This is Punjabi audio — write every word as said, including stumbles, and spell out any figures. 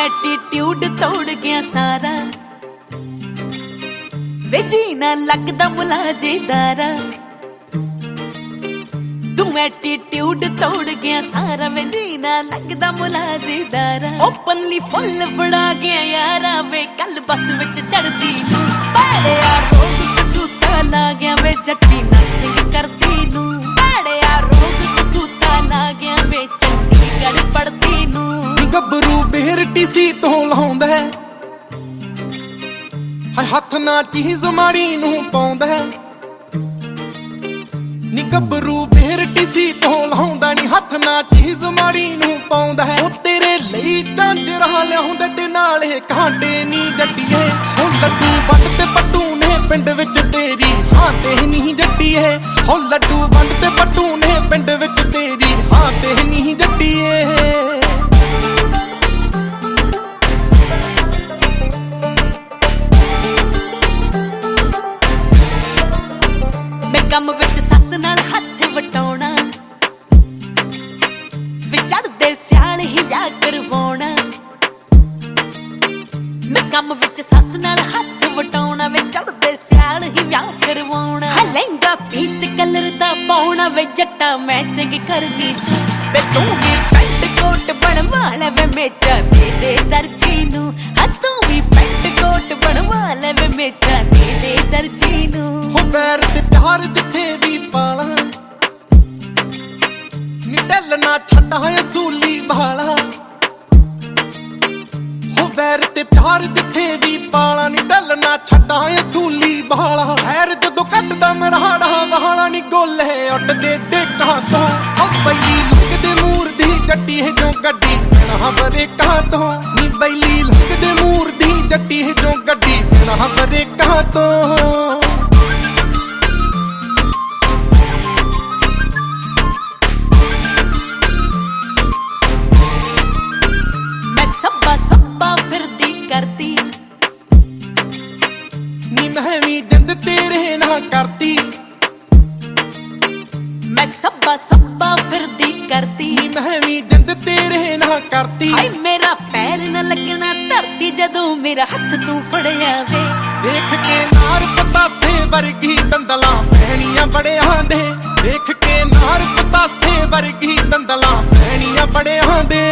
एटीट्यूड तोड़ गया सारा वे जीना लगदा मुलाजेदारा तू एटीट्यूड तोड़ गया सारा वे जीना लगदा मुलाजेदारा ओपनली फुल फड़ा गया यारा वे कल बस विच चढ़दी नू बड़िया रोग कसूता ला गया वे जट्टी नर्सिंग करदी नू बड़िया रोग कसूता ला गया वे चंडीगढ़ पढ़दी नू गबरू बेर टीसी तो लाउंदा है हाय हथ ना चीज माड़ी नू पाउंदा है नी गबरू बेर टीसी तो लाउंदा नी हथ ना चीज माड़ी नू पाउंदा है ओ तेरे ਲਈ ਝਾਂਜਰਾਂ ਲਿਆਉਂਦੇ ਤੇ ਨਾਲੇ ਕਾਂਡੇ ਨੀ ਜੱਟੀਏ ਹੋ ਲੱਡੂ ਵੰਡ ਤੇ ਪੱਟੂ ਨੇ ਪਿੰਡ ਵਿੱਚ ਤੇਰੀ ਹਾਂ ਤੇ ਨਹੀਂ ਜੱਟੀਏ ਹੋ ਲੱਡੂ ਵੰਡ ਤੇ ਪੱਟੂ ਨੇ ਪਿੰਡ ਵਿੱਚ ਤੇਰੀ ਹਾਂ ਤੇ ਨਹੀਂ ਜੱਟੀਏ ਕੰਮ ਵਿੱਚ ਸੱਸ ਨਾਲ ਹੱਥ ਵਟਾਉਣਾ ਵੇ ਚੜਦੇ ਸਿਆਲ ਹੀ ਵਿਆਹ ਕਰਵਾਉਣਾ ਮੈਂ ਕੰਮ ਵਿੱਚ ਸੱਸ ਨਾਲ ਹੱਥ ਵਟਾਉਣਾ ਵੇ ਚੜਦੇ ਸਿਆਲ ਹੀ ਵਿਆਹ ਕਰਵਾਉਣਾ ਲਹਿੰਗਾ ਪੀਚ ਕਲਰ ਦਾ ਪਾਉਣਾ ਵੇ ਜੱਟਾ ਮੈਚਿੰਗ ਕਰਨੀ ਤੂੰ ਵੇ ਤੂੰ ਵੀ ਪੈਂਟ ਕੋਟ ਬਣਵਾ ਲੈ ਵੇ ਮੇਚਾ ਦੇ ਦੇ ਦਰਜੀ ਨੂੰ ਹਾਂ ਤੂੰ ਵੀ ਪੈਂਟ ਕੋਟ ਬਣਵਾ ਲੈ ਵੇ ਮੇਚਾ ਦੇ ਦੇ ਦਰਜੀ ਨੂੰ ਹੋ ਪੈਰ ਤੇ ਪਿਆਰ ਜਿੱਥੇ ਵੀ ਪਾਲਾ ਨੀ ਢੱਲ ਨਾ ਛੱਡਾਂ ਅਸੂਲੀ ਭਾਲਾ ਹੋ ਪੈਰ ਤੇ ਪਿਆਰ ਜਿੱਥੇ ਵੀ ਪਾਲਾ ਨੀ ਢੱਲ ਨਾ ਛੱਡਾਂ ਅਸੂਲੀ ਭਾਲਾ ਹੈਰ ਜਦੋਂ ਕੱਟਦਾ ਮਰਾੜਾ ਵਾਲਾ ਨੀ ਗੋਲੇ ਉੱਡਦੇ ਡੇਕਾਂ ਤੋਂ ਹੋ ਬੈਲੀ ਲੰਘਦੇ ਮੂਰ ਦੀ ਜੱਟੀ ਹੈ ਜੋ ਗੱਡੀ ਨਾ ਬਰੇਕਾਂ ਤੋਂ ਨੀ ਬੈਲੀ ਲੰਘਦੇ ਮੂਰ ਦੀ ਜੱਟੀ ਹੈ ਜੋ ਗੱਡੀ ਨਾ ਬਰੇਕਾਂ ਤੋਂ करती नी मैं भी जिंद तेरे ना करती मैं सब्बा सब्बा फिरदी करती नी मैं भी जिंद तेरे ना करती हाय मेरा पैर न लगना धरती जदों मेरा हथ तू फड़िया वे देख के नार पतासे वर्गी दंदला पैणियां बड़ियां दे देख के नार पतासे वर्गी दंदला पैणियां बड़ियां दे